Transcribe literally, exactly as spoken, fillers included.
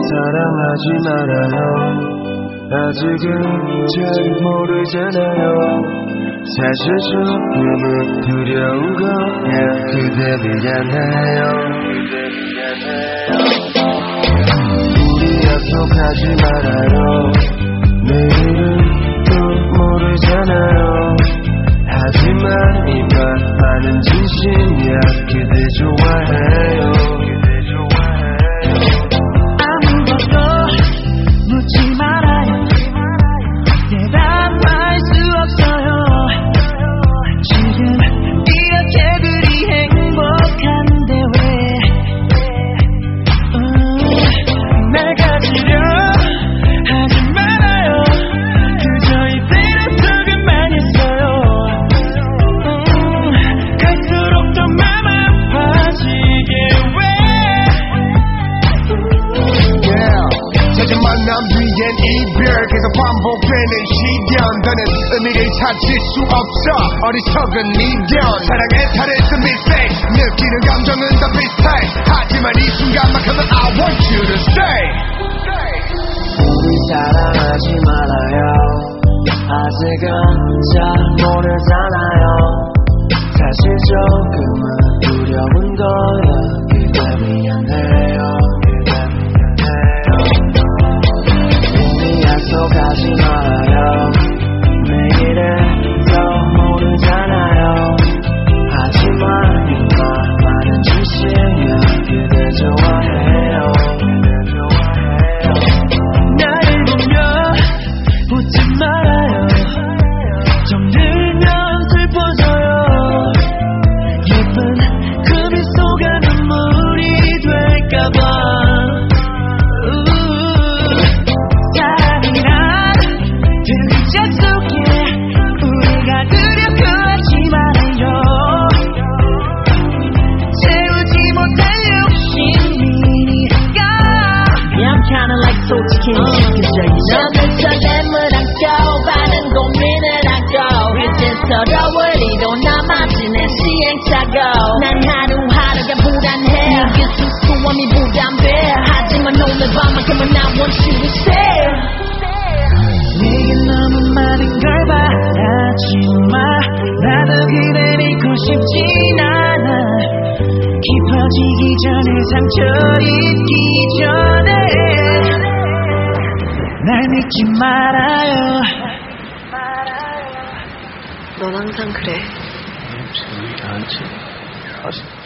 사랑하지 말아요. 아직은 잘 모르잖아요. 사실 조금은 두려운 거야. 그대 미안해요. 우리 약속하지 말아요. 내일은 또 모르잖아요. 하지만 이 말 나는 진심이야. 그대 좋아해요. 아무것도 묻지 말아요. 대답할 수 없어요. 지금 이렇게 그리 행복한데 왜 음, 날 가지려 하지 말아요. 그저 이대로 조금만 있어요. 음, 갈수록 더 맘 아파지게 왜 젖은 만남 뒤엔 이별 계속 반복되는 시련. 더는 의미를 찾을 수 없어 어리석은 미련. 사랑의 탈에서 mistake 느끼는 감정은 다 비슷해. 하지만 이 순간만큼은 I want you to stay. 우리 사랑하지 말아요. 아직은 잘 모르잖아요. 사실 조금은 두려운 거야. 그대 미안해요. 우리 약속하지 말아요. 내일은 더 모르잖아요. 하지만 이 말 나는 진심이야. 그대 좋아해요. 나를 보며 웃지 말아요. 좀 들면 슬퍼져요. 예쁜 그 미소가 눈물이 될까봐. 사랑이란 들리자 속에 우리가 그려 하지 말아요. 채우지 못할 욕심이니까. Yeah, I'm kinda like 솔직히 너는 설렘을 안고 많은 고민을 안고 이제 서러울 리도 남아진 내 시행착오. 난 하루하루가 불안해. 네게 수수함이 부담돼. 하지만 오늘 밤만큼은 I want you to stay. 내게 너무 많은 걸 바라지마. 나도 그댈 잃고 싶진 않아. 깊어지기 전에 상처 입기 전에 날 믿지 말아요. 넌 항상 그래. 재밌지 않지?